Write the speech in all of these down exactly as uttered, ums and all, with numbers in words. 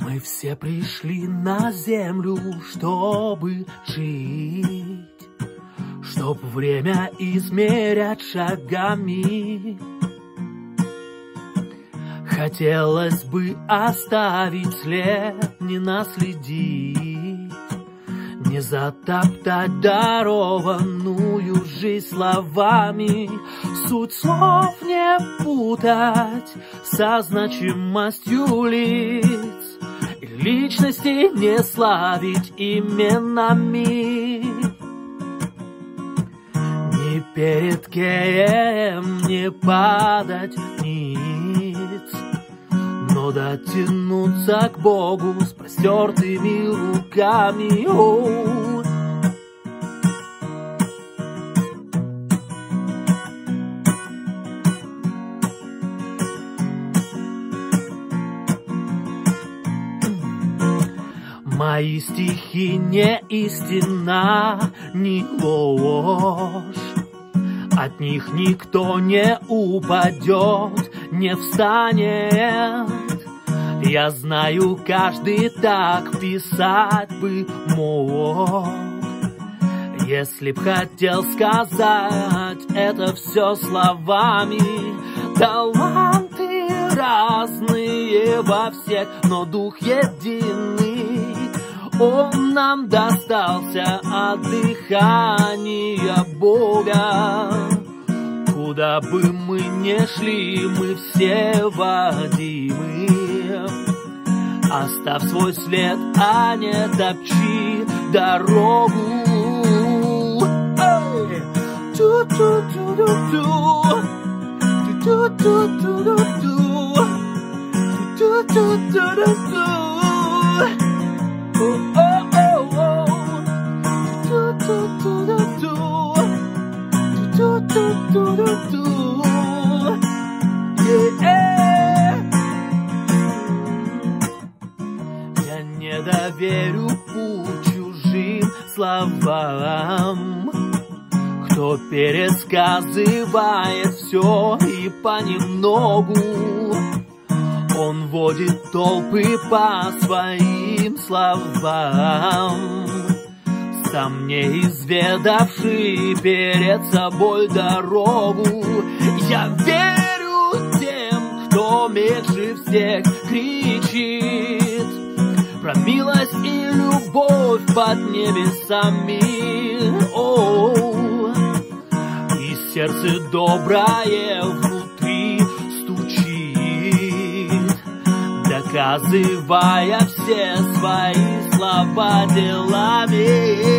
Мы все пришли на землю, чтобы жить, чтоб время измерять шагами. Хотелось бы оставить след, не наследить, не затоптать дарованную жизнь словами. Суть слов не путать со значимостью лиц, и личности не славить именами. Ни перед кем не падать ниц, но дотянуться к Богу с простертыми руками. О-о-о. Мои стихи не истина, не ложь. От них никто не упадет, не встанет. Я знаю, каждый так писать бы мог. Если б хотел сказать это все словами. Таланты разные во всех, но дух единый. Он нам достался от дыхания Бога. Куда бы мы ни шли, мы все водимы. Оставь свой след, а не топчи дорогу. Ту-ту-ту-ту-ту, ту-ту-ту-ту-ту, ту-ту-ту-ту-ту. Я не доверю путь чужим словам, кто пересказывает все и понемногу. Он водит толпы по своим словам, сам не изведавший перед собой дорогу. Я верю тем, кто меньше всех кричит про милость и любовь под небесами. О-о-о. И сердце доброе внутри стучит, доказывая все свои слова делами.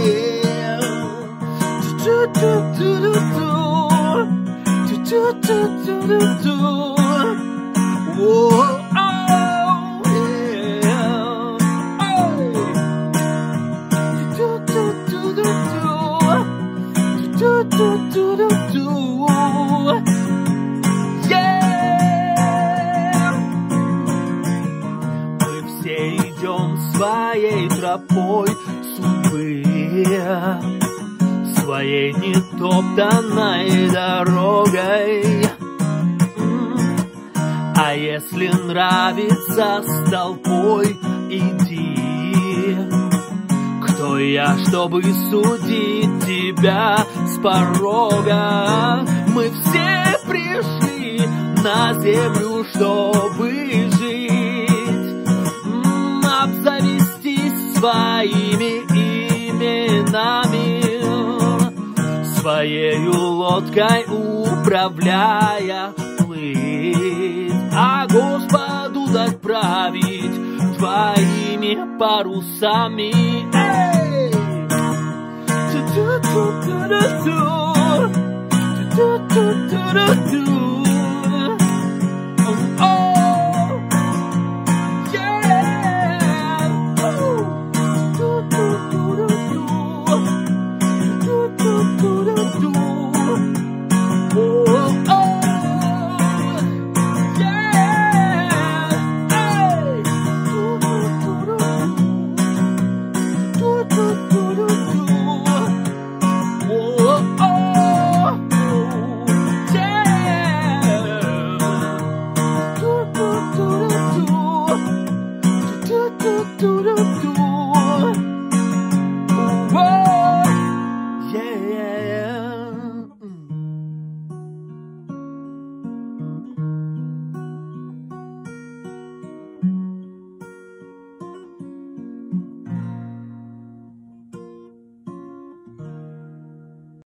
Своей тропой судьбы, своей нетоптанной дорогой. А если нравится с толпой, иди. Кто я, чтобы судить тебя с порога? Мы все пришли на землю, чтобы жить, обзавестись своими именами, своею лодкой управляя плыть, а Господу дать править твоими парусами. Эй! Ту-ту-ту-ту-ту-ту, ту-ту-ту-ту-ту.